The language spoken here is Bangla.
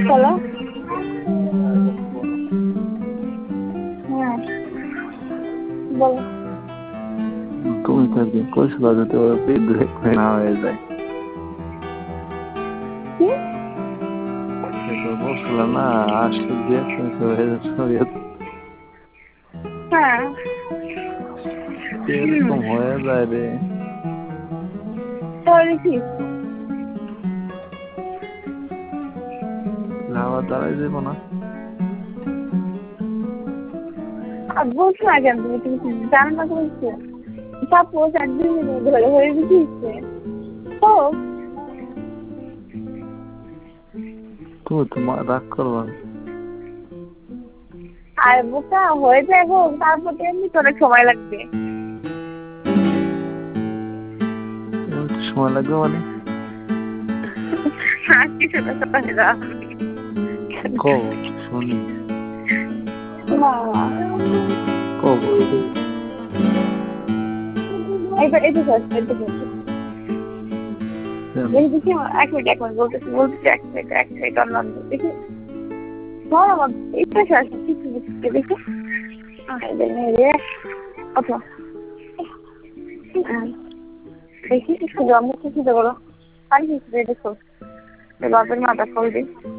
বলো। বলো। হ্যাঁ বলো। তুমি তো একদিন কইছিল যদি ওর পেট না হয়ে যায়, কি? সেটা বলছিল না, আসলে দিয়ে হ্যাঁ। এরকম হয়ে যায় রে। তাহলে কি? আবার দাঁড়াই যাবো না। আর বলছো না কেন তুমি? তুমি কি জানো না বলছো? সাপোজ একদিন ধরে হয়ে গেছে তো তুমি তোমার রাগ করবা না। আর বোকা হয়ে যাবো, তারপর তো এমনি তো অনেক সময় লাগবে। একটু সময় লাগবে মানে আর কিছু না সময় লাগবে। কব শুনি, না কব এবার এটা করছে, এটা করছে। দেখি এক মিনিট বলতেছি বলতেছি, এক মিনিট অনলাইন দেখি। না আমার এটা শেষ কিছু বুঝতে দেখি। আচ্ছা দেখি একটু জন্ম কিছু বলো। আর কিছু দেখো বাপের মাথা ফল দিই।